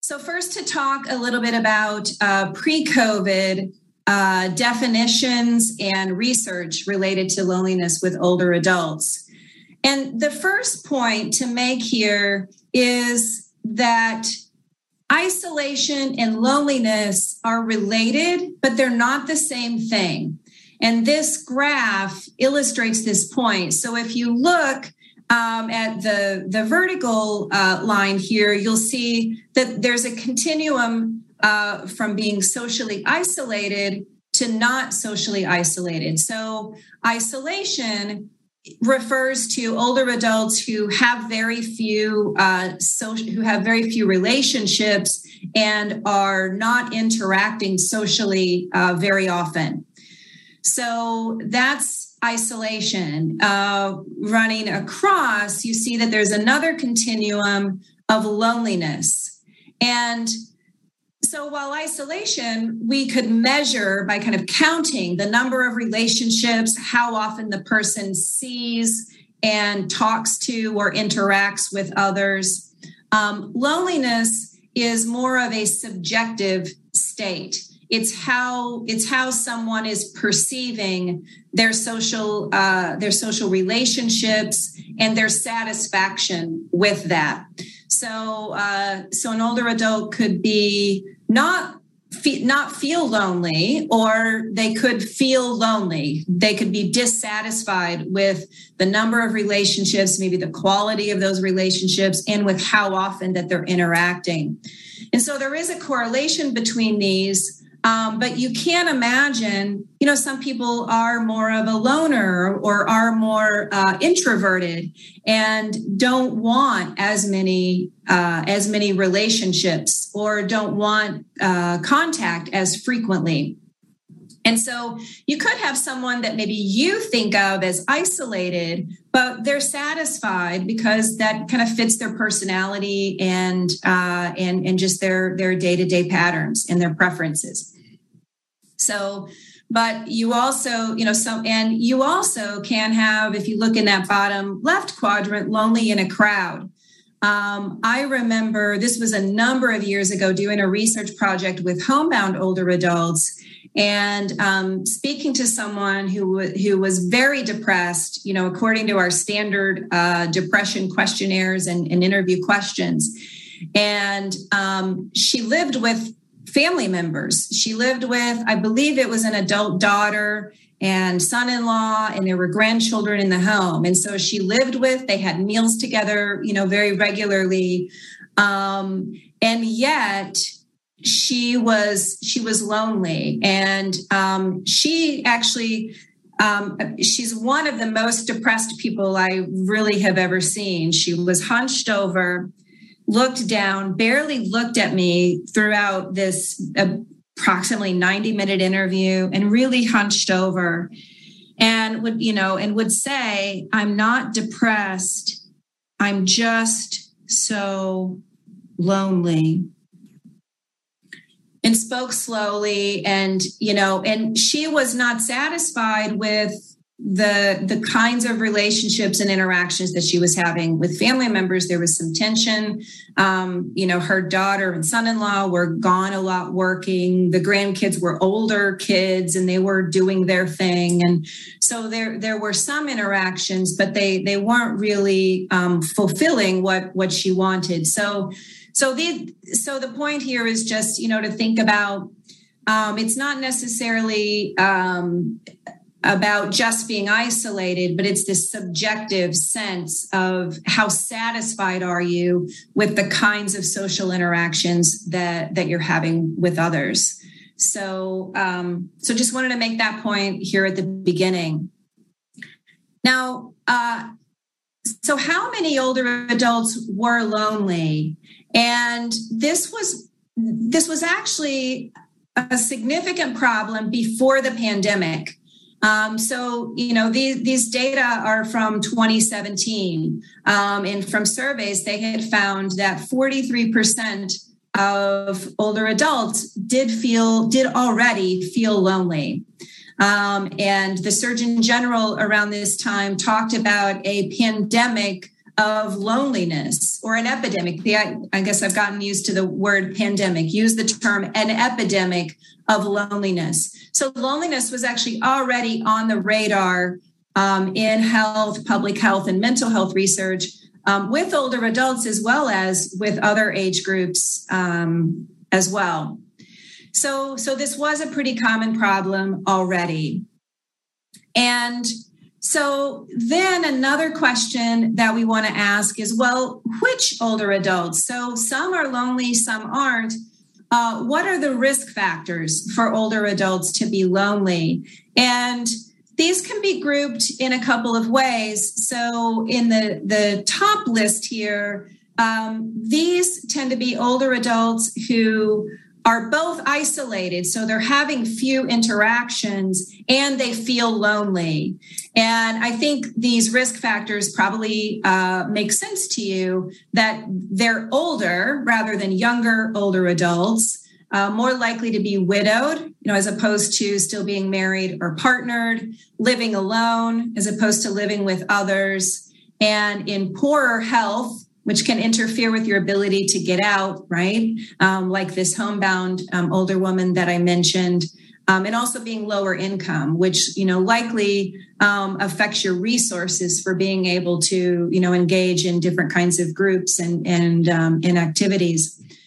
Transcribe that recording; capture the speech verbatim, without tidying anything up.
So first, to talk a little bit about uh, pre-COVID uh, definitions and research related to loneliness with older adults. And the first point to make here is that isolation and loneliness are related, but they're not the same thing. And this graph illustrates this point. So if you look Um, at the, the vertical uh, line here, you'll see that there's a continuum uh, from being socially isolated to not socially isolated. So isolation refers to older adults who have very few uh, social, who have very few relationships and are not interacting socially uh, very often. So that's isolation. Uh, running across, you see that there's another continuum of loneliness. And so while isolation, we could measure by kind of counting the number of relationships, how often the person sees and talks to or interacts with others. Um, loneliness is more of a subjective state. It's how it's how someone is perceiving their social uh, their social relationships and their satisfaction with that. So uh, so an older adult could be not fe- not feel lonely, or they could feel lonely. They could be dissatisfied with the number of relationships, maybe the quality of those relationships, and with how often that they're interacting. And so there is a correlation between these. Um, but you can't imagine, you know, some people are more of a loner or are more uh, introverted and don't want as many uh, as many relationships, or don't want uh, contact as frequently. And so you could have someone that maybe you think of as isolated, but they're satisfied because that kind of fits their personality and uh, and and just their their day-to-day patterns and their preferences. So, but you also, you know, so and you also can have, if you look in that bottom left quadrant, lonely in a crowd. Um, I remember this was a number of years ago doing a research project with homebound older adults. And um, speaking to someone who who was very depressed, you know, according to our standard uh, depression questionnaires and, and interview questions. And um, she lived with family members. She lived with, I believe it was an adult daughter and son-in-law, and there were grandchildren in the home. And so she lived with, they had meals together, you know, very regularly. Um, and yet, she was she was lonely, and um, she actually um, she's one of the most depressed people I really have ever seen. She was hunched over, looked down, barely looked at me throughout this approximately ninety minute interview, and really hunched over, and would you know and would say, "I'm not depressed. I'm just so lonely." And spoke slowly, and, you know, and she was not satisfied with the, the kinds of relationships and interactions that she was having with family members. There was some tension. Um, you know, her daughter and son-in-law were gone a lot working. The grandkids were older kids and they were doing their thing. And so there, there were some interactions, but they, they weren't really um, fulfilling what, what she wanted. So So the so the point here is just, you know, to think about, um, it's not necessarily um, about just being isolated, but it's this subjective sense of how satisfied are you with the kinds of social interactions that that you're having with others. So um, so just wanted to make that point here at the beginning. Now, uh, so how many older adults were lonely? And this was this was actually a significant problem before the pandemic. Um, so, you know, these, these data are from twenty seventeen. Um, and from surveys, they had found that forty-three percent of older adults did feel, did already feel lonely. Um, and the Surgeon General around this time talked about a pandemic of loneliness or an epidemic. The, I, I guess I've gotten used to the word pandemic, use the term an epidemic of loneliness. So loneliness was actually already on the radar um, in health, public health, and mental health research um, with older adults as well as with other age groups um, as well. So, so this was a pretty common problem already. And so then another question that we want to ask is, well, which older adults? So some are lonely, some aren't. Uh, what are the risk factors for older adults to be lonely? And these can be grouped in a couple of ways. So in the, the top list here, um, these tend to be older adults who are both isolated, so they're having few interactions and they feel lonely. And I think these risk factors probably uh, make sense to you, that they're older rather than younger older adults, uh, more likely to be widowed, you know, as opposed to still being married or partnered, living alone as opposed to living with others, and in poorer health, which can interfere with your ability to get out, right? Um, like this homebound um, older woman that I mentioned, um, and also being lower income, which, you know, likely um, affects your resources for being able to, you know, engage in different kinds of groups and, and um, in activities.